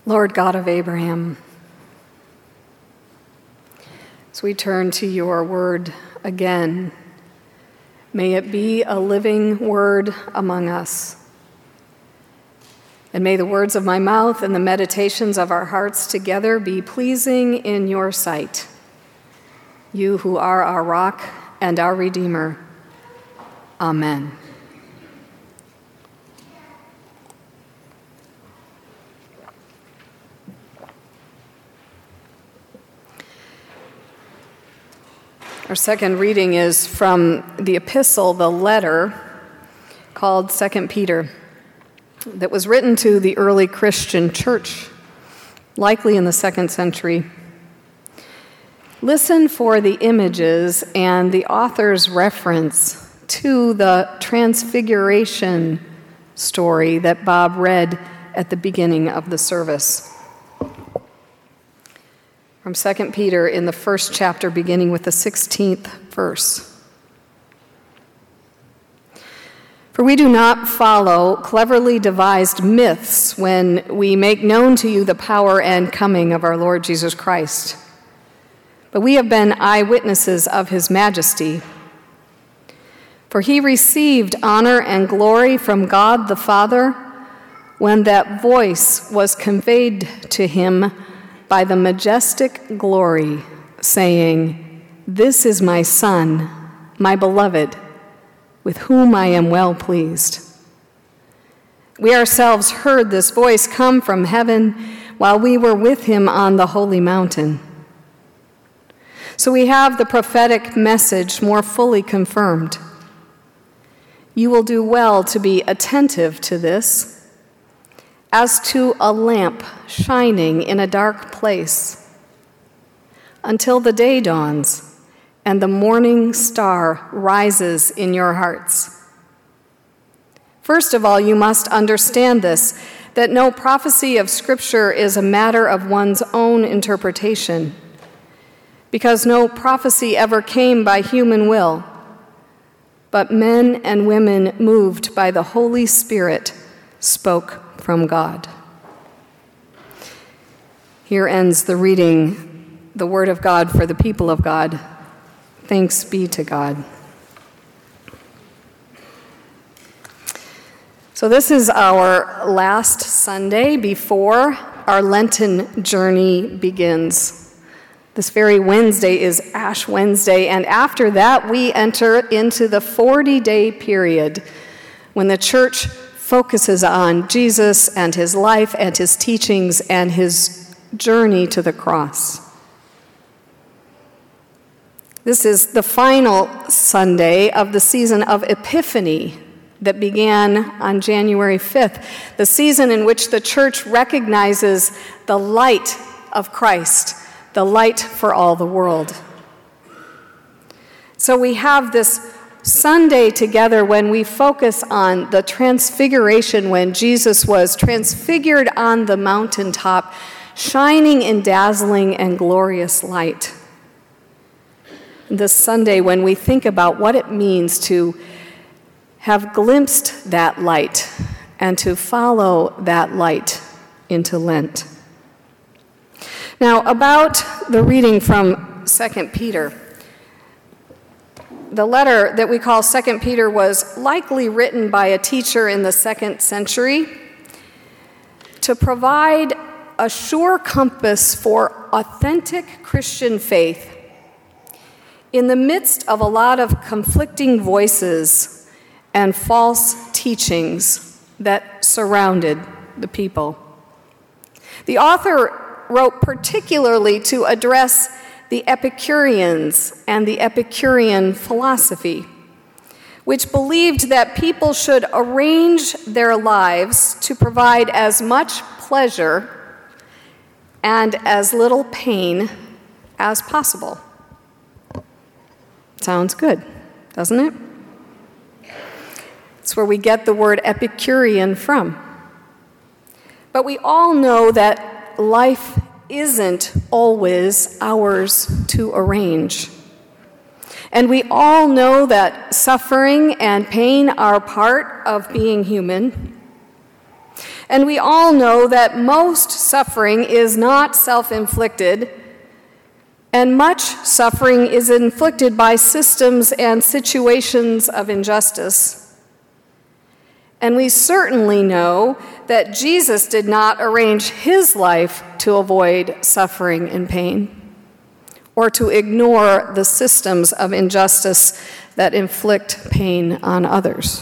Lord God of Abraham, as we turn to your word again, may it be a living word among us. And may the words of my mouth and the meditations of our hearts together be pleasing in your sight, you who are our rock and our Redeemer. Amen. Our second reading is from the epistle, the letter called 2 Peter, that was written to the early Christian church, likely in the 2nd century. Listen for the images and the author's reference to the transfiguration story that Bob read at the beginning of the service. From 2 Peter in the first chapter, beginning with the 16th verse. For we do not follow cleverly devised myths when we make known to you the power and coming of our Lord Jesus Christ. But we have been eyewitnesses of his majesty. For he received honor and glory from God the Father when that voice was conveyed to him by the majestic glory, saying, "This is my Son, my beloved, with whom I am well pleased." We ourselves heard this voice come from heaven while we were with him on the holy mountain. So we have the prophetic message more fully confirmed. You will do well to be attentive to this, as to a lamp shining in a dark place, until the day dawns and the morning star rises in your hearts. First of all, you must understand this, that no prophecy of Scripture is a matter of one's own interpretation, because no prophecy ever came by human will, but men and women moved by the Holy Spirit spoke from God. Here ends the reading, the word of God for the people of God. Thanks be to God. So this is our last Sunday before our Lenten journey begins. This very Wednesday is Ash Wednesday, and after that we enter into the 40-day period when the church focuses on Jesus and his life and his teachings and his journey to the cross. This is the final Sunday of the season of Epiphany that began on January 5th, the season in which the church recognizes the light of Christ, the light for all the world. So we have this Sunday together when we focus on the transfiguration, when Jesus was transfigured on the mountaintop, shining in dazzling and glorious light. This Sunday when we think about what it means to have glimpsed that light and to follow that light into Lent. Now, about the reading from 2 Peter. The letter that we call 2 Peter was likely written by a teacher in the 2nd century to provide a sure compass for authentic Christian faith in the midst of a lot of conflicting voices and false teachings that surrounded the people. The author wrote particularly to address the Epicureans and the Epicurean philosophy, which believed that people should arrange their lives to provide as much pleasure and as little pain as possible. Sounds good, doesn't it? It's where we get the word Epicurean from. But we all know that life isn't always ours to arrange. And we all know that suffering and pain are part of being human. And we all know that most suffering is not self-inflicted, and much suffering is inflicted by systems and situations of injustice. And we certainly know that Jesus did not arrange his life to avoid suffering and pain, or to ignore the systems of injustice that inflict pain on others.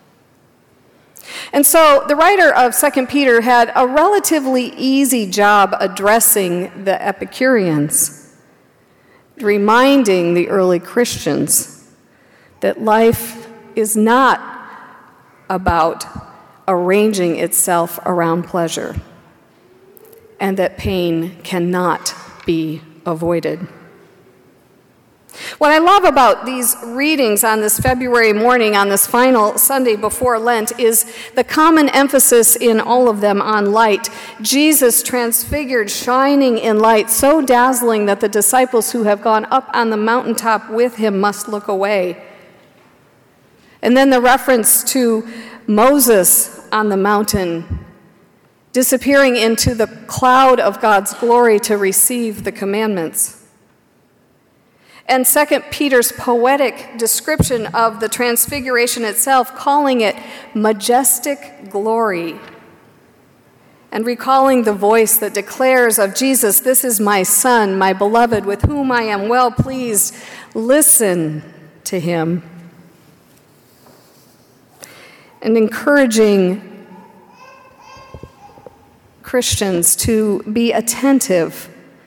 And so the writer of 2 Peter had a relatively easy job addressing the Epicureans, reminding the early Christians that life is not about arranging itself around pleasure, and that pain cannot be avoided. What I love about these readings on this February morning, on this final Sunday before Lent, is the common emphasis in all of them on light. Jesus transfigured, shining in light, so dazzling that the disciples who have gone up on the mountaintop with him must look away. And then the reference to Moses on the mountain, disappearing into the cloud of God's glory to receive the commandments. And 2 Peter's poetic description of the transfiguration itself, calling it majestic glory, and recalling the voice that declares of Jesus, "This is my Son, my beloved, with whom I am well pleased. Listen to him." And encouraging Christians to be attentive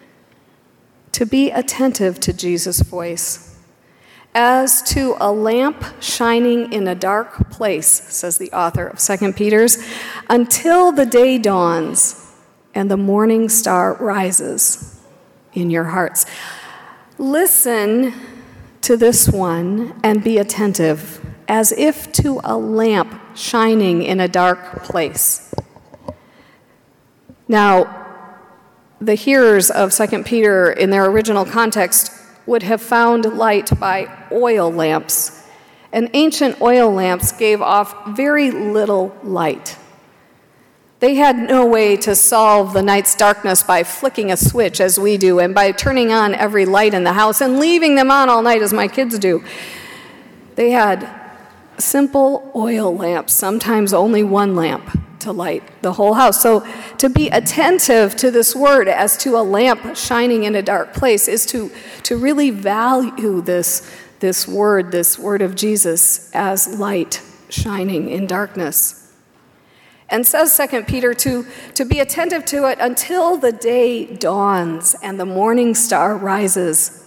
to Jesus' voice, as to a lamp shining in a dark place, says the author of 2 Peter's, until the day dawns and the morning star rises in your hearts. Listen to this one and be attentive, as if to a lamp shining in a dark place. Now, the hearers of 2 Peter in their original context would have found light by oil lamps, and ancient oil lamps gave off very little light. They had no way to solve the night's darkness by flicking a switch as we do, and by turning on every light in the house and leaving them on all night as my kids do. They had simple oil lamps, sometimes only one lamp to light the whole house. So to be attentive to this word as to a lamp shining in a dark place is to really value this word of Jesus as light shining in darkness. And says 2 Peter to be attentive to it until the day dawns and the morning star rises.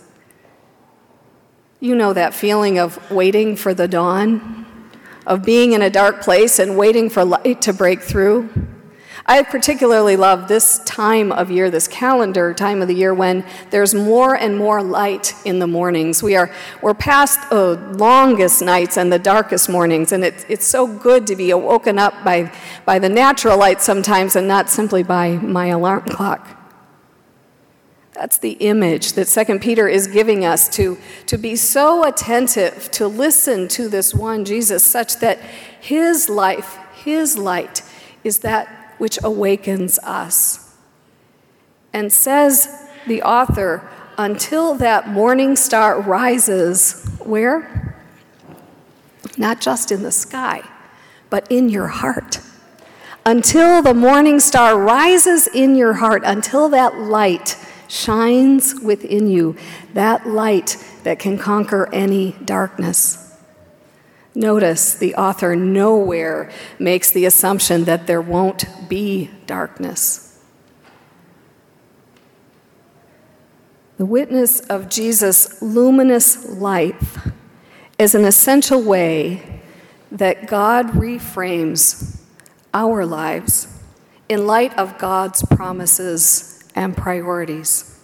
You know that feeling of waiting for the dawn? Of being in a dark place and waiting for light to break through. I particularly love this time of year, this calendar time of the year, when there's more and more light in the mornings. We're past the longest nights and the darkest mornings, and it's so good to be woken up by the natural light sometimes and not simply by my alarm clock. That's the image that 2 Peter is giving us, to be so attentive, to listen to this one Jesus, such that his life, his light, is that which awakens us. And says the author, until that morning star rises, where? Not just in the sky, but in your heart. Until the morning star rises in your heart, until that light shines within you, that light that can conquer any darkness. Notice the author nowhere makes the assumption that there won't be darkness. The witness of Jesus' luminous life is an essential way that God reframes our lives in light of God's promises and priorities.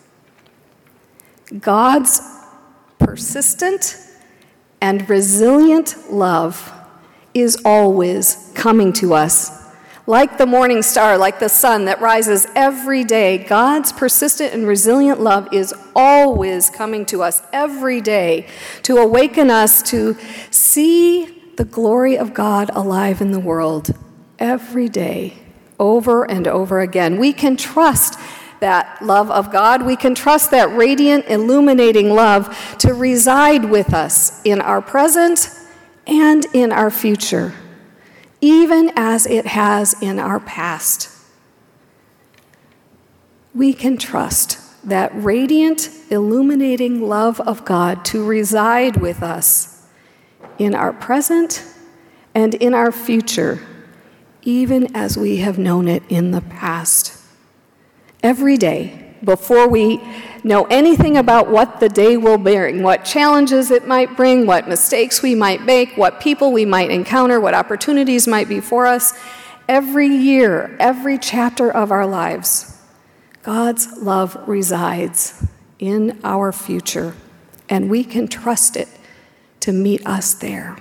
God's persistent and resilient love is always coming to us. Like the morning star, like the sun that rises every day, God's persistent and resilient love is always coming to us every day to awaken us to see the glory of God alive in the world every day, over and over again. We can trust that love of God. We can trust that radiant, illuminating love to reside with us in our present and in our future, even as it has in our past. We can trust that radiant, illuminating love of God to reside with us in our present and in our future, even as we have known it in the past. Every day, before we know anything about what the day will bring, what challenges it might bring, what mistakes we might make, what people we might encounter, what opportunities might be for us, every year, every chapter of our lives, God's love resides in our future, and we can trust it to meet us there.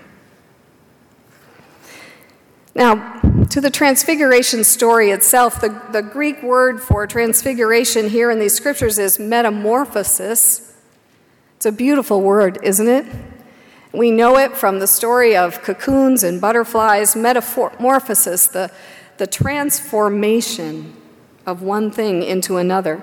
Now, to the transfiguration story itself, the Greek word for transfiguration here in these scriptures is metamorphosis. It's a beautiful word, isn't it? We know it from the story of cocoons and butterflies. Metamorphosis, the transformation of one thing into another.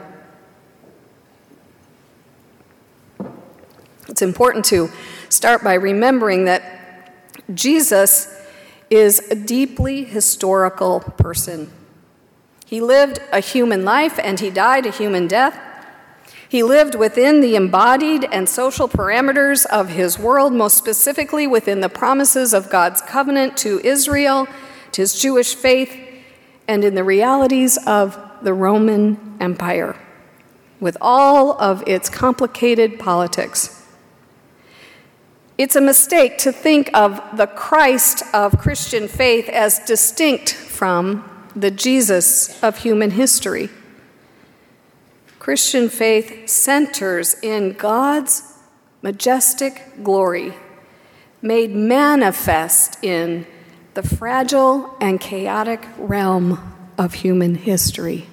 It's important to start by remembering that Jesus is a deeply historical person. He lived a human life and he died a human death. He lived within the embodied and social parameters of his world, most specifically within the promises of God's covenant to Israel, to his Jewish faith, and in the realities of the Roman Empire, with all of its complicated politics. It's a mistake to think of the Christ of Christian faith as distinct from the Jesus of human history. Christian faith centers in God's majestic glory, made manifest in the fragile and chaotic realm of human history.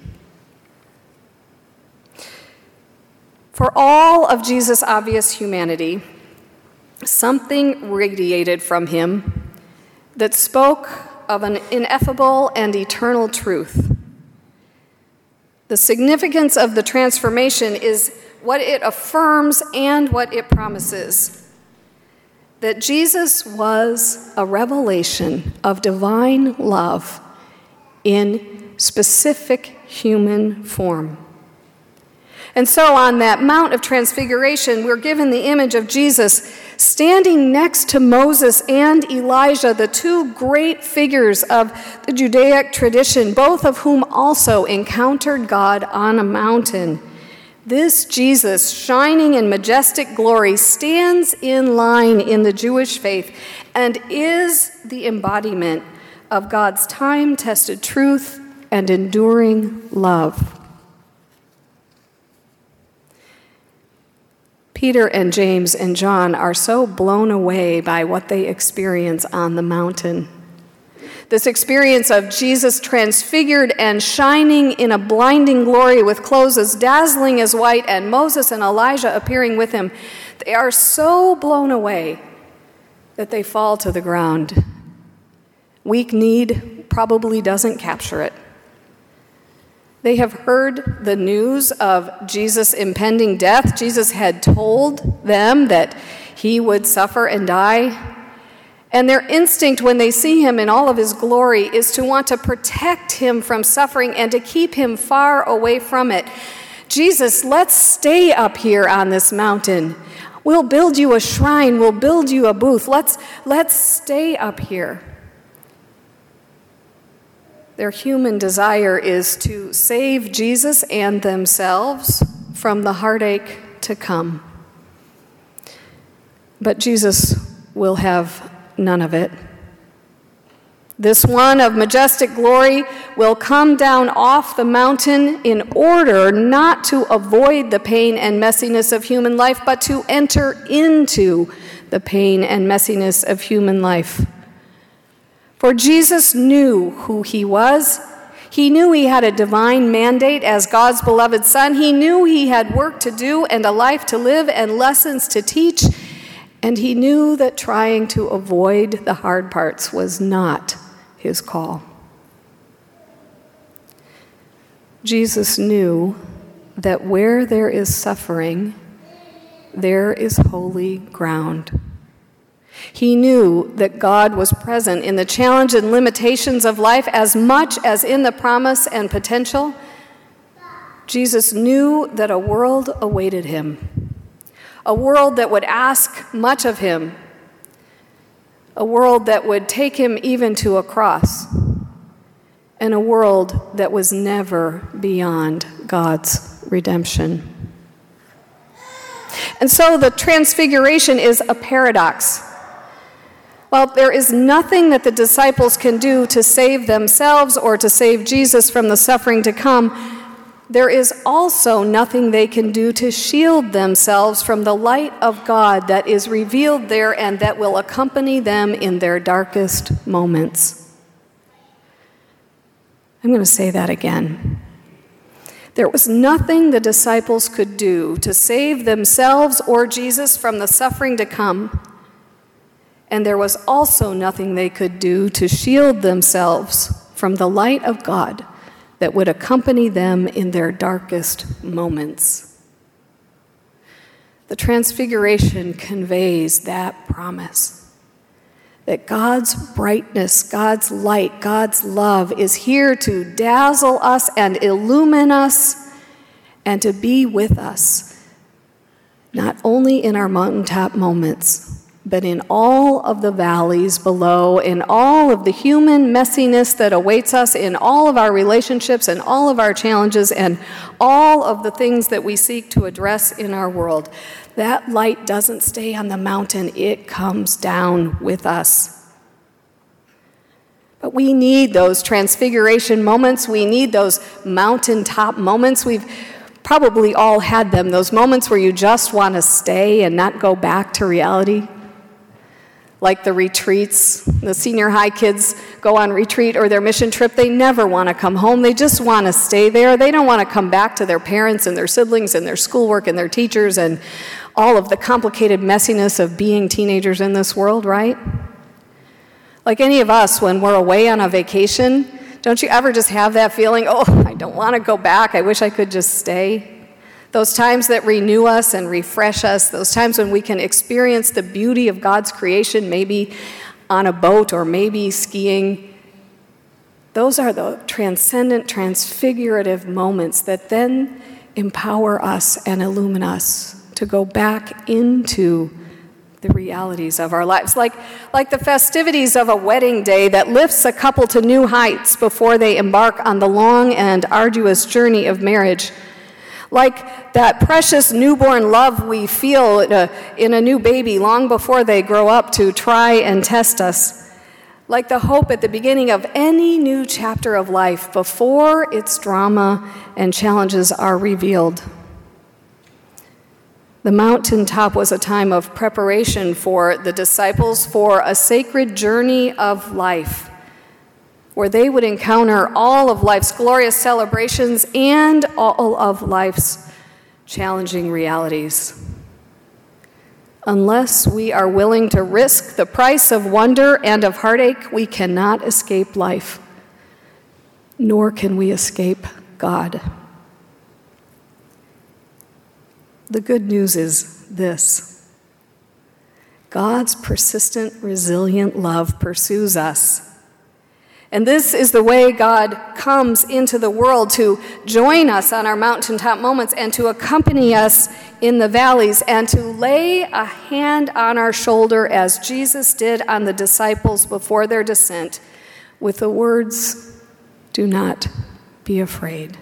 For all of Jesus' obvious humanity, something radiated from him that spoke of an ineffable and eternal truth. The significance of the transformation is what it affirms and what it promises. That Jesus was a revelation of divine love in specific human form. And so on that Mount of Transfiguration, we're given the image of Jesus standing next to Moses and Elijah, the two great figures of the Judaic tradition, both of whom also encountered God on a mountain. This Jesus, shining in majestic glory, stands in line in the Jewish faith and is the embodiment of God's time-tested truth and enduring love. Peter and James and John are so blown away by what they experience on the mountain. This experience of Jesus transfigured and shining in a blinding glory with clothes as dazzling as white and Moses and Elijah appearing with him, they are so blown away that they fall to the ground. Weak need probably doesn't capture it. They have heard the news of Jesus' impending death. Jesus had told them that he would suffer and die. And their instinct when they see him in all of his glory is to want to protect him from suffering and to keep him far away from it. Jesus, let's stay up here on this mountain. We'll build you a shrine. We'll build you a booth. Let's stay up here. Their human desire is to save Jesus and themselves from the heartache to come. But Jesus will have none of it. This one of majestic glory will come down off the mountain in order not to avoid the pain and messiness of human life, but to enter into the pain and messiness of human life. For Jesus knew who he was. He knew he had a divine mandate as God's beloved Son. He knew he had work to do and a life to live and lessons to teach. And he knew that trying to avoid the hard parts was not his call. Jesus knew that where there is suffering, there is holy ground. He knew that God was present in the challenge and limitations of life as much as in the promise and potential. Jesus knew that a world awaited him, a world that would ask much of him, a world that would take him even to a cross, and a world that was never beyond God's redemption. And so the transfiguration is a paradox. While there is nothing that the disciples can do to save themselves or to save Jesus from the suffering to come, there is also nothing they can do to shield themselves from the light of God that is revealed there and that will accompany them in their darkest moments. I'm going to say that again. There was nothing the disciples could do to save themselves or Jesus from the suffering to come, and there was also nothing they could do to shield themselves from the light of God that would accompany them in their darkest moments. The Transfiguration conveys that promise, that God's brightness, God's light, God's love is here to dazzle us and illumine us and to be with us, not only in our mountaintop moments, but in all of the valleys below, in all of the human messiness that awaits us, in all of our relationships and all of our challenges and all of the things that we seek to address in our world. That light doesn't stay on the mountain, it comes down with us. But we need those transfiguration moments, we need those mountaintop moments. We've probably all had them, those moments where you just want to stay and not go back to reality. Like the retreats, the senior high kids go on retreat or their mission trip, they never want to come home. They just want to stay there. They don't want to come back to their parents and their siblings and their schoolwork and their teachers and all of the complicated messiness of being teenagers in this world, right? Like any of us, when we're away on a vacation, don't you ever just have that feeling, oh, I don't want to go back, I wish I could just stay? Those times that renew us and refresh us, those times when we can experience the beauty of God's creation, maybe on a boat or maybe skiing, those are the transcendent, transfigurative moments that then empower us and illumine us to go back into the realities of our lives. Like the festivities of a wedding day that lifts a couple to new heights before they embark on the long and arduous journey of marriage. Like that precious newborn love we feel in a new baby long before they grow up to try and test us. Like the hope at the beginning of any new chapter of life before its drama and challenges are revealed. The mountaintop was a time of preparation for the disciples for a sacred journey of life, where they would encounter all of life's glorious celebrations and all of life's challenging realities. Unless we are willing to risk the price of wonder and of heartache, we cannot escape life, nor can we escape God. The good news is this: God's persistent, resilient love pursues us. And this is the way God comes into the world to join us on our mountaintop moments and to accompany us in the valleys and to lay a hand on our shoulder as Jesus did on the disciples before their descent with the words, "Do not be afraid."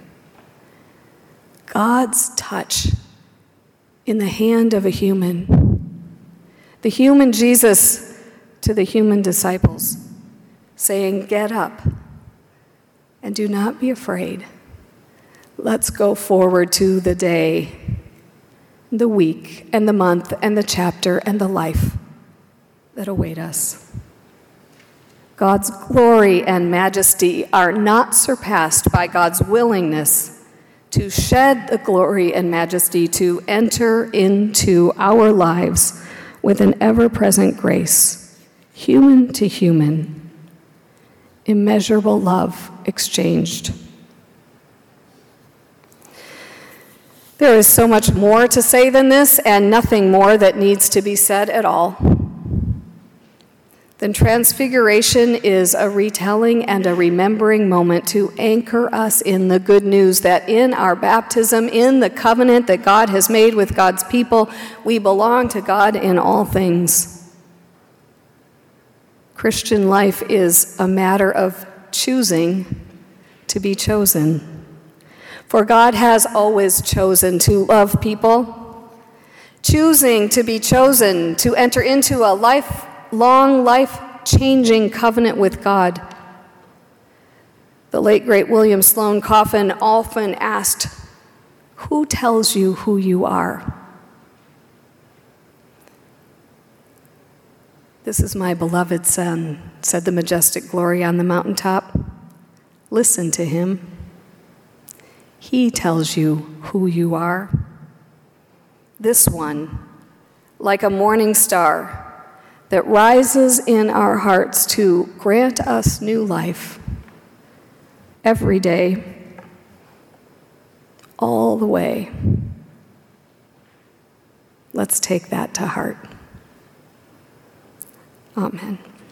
God's touch in the hand of a human, the human Jesus to the human disciples, saying, "Get up and do not be afraid. Let's go forward to the day, the week, and the month, and the chapter, and the life that await us." God's glory and majesty are not surpassed by God's willingness to shed the glory and majesty to enter into our lives with an ever-present grace, human to human, immeasurable love exchanged. There is so much more to say than this, and nothing more that needs to be said at all. Then Transfiguration is a retelling and a remembering moment to anchor us in the good news that in our baptism, in the covenant that God has made with God's people, we belong to God in all things. Christian life is a matter of choosing to be chosen. For God has always chosen to love people, choosing to be chosen to enter into a lifelong, life-changing covenant with God. The late, great William Sloane Coffin often asked, "Who tells you who you are?" "This is my beloved Son," said the majestic glory on the mountaintop. "Listen to him. He tells you who you are." This one, like a morning star that rises in our hearts to grant us new life every day, all the way. Let's take that to heart. Amen.